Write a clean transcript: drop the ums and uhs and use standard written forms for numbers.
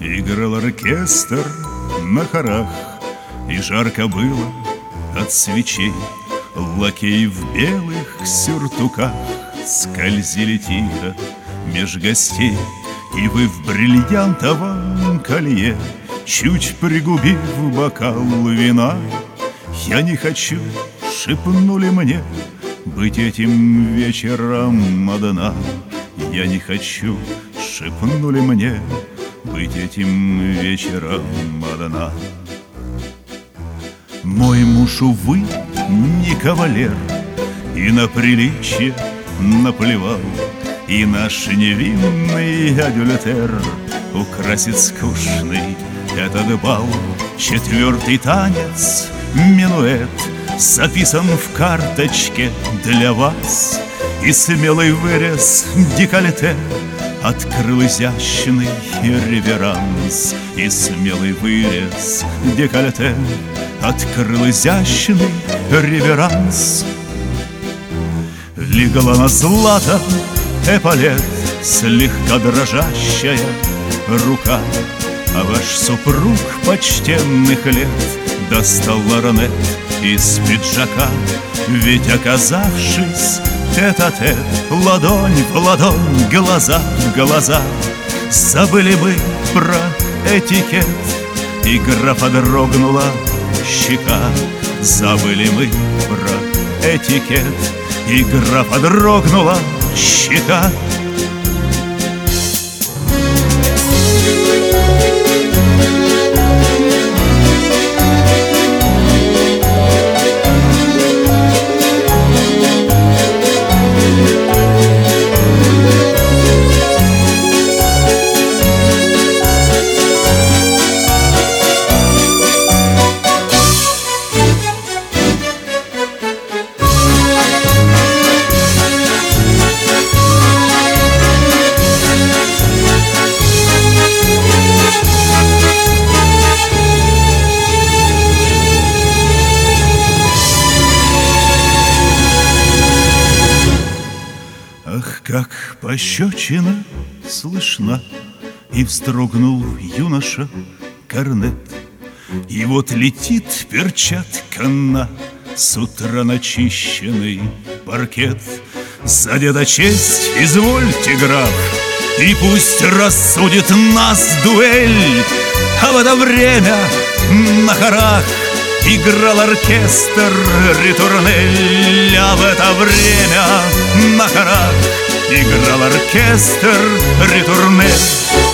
Играл оркестр на хорах, и жарко было от свечей. Лакеи в белых сюртуках скользили тихо меж гостей. И вы в бриллиантовом колье, чуть пригубив бокал вина. Я не хочу, шепнули мне, быть этим вечером одна. Я не хочу, шепнули мне, быть этим вечером одна. Мой муж, увы, не кавалер, и на приличие наплевал, и наш невинный адюльтер украсит скучный этот бал. Четвертый танец, минуэт, записан в карточке для вас, и смелый вырез декольте открыл изящный реверанс. И смелый вырез декольте открыл изящный реверанс. Легла на злато эполет слегка дрожащая рука, а ваш супруг почтенных лет достал лорнет из пиджака. Ведь, оказавшись тет-а-тет, ладонь в ладонь, глаза в глаза, забыли мы про этикет. И графа дрогнула щека. Забыли мы про этикет, и графа дрогнула щека. Ах, как пощечина слышна, и вздрогнул юноша корнет. И вот летит перчатка на с утра начищенный паркет. За деда честь извольте, граф, и пусть рассудит нас дуэль. А в это время на хорах играл оркестр ритурнель. А в это время на хорах играл оркестр ритурнель.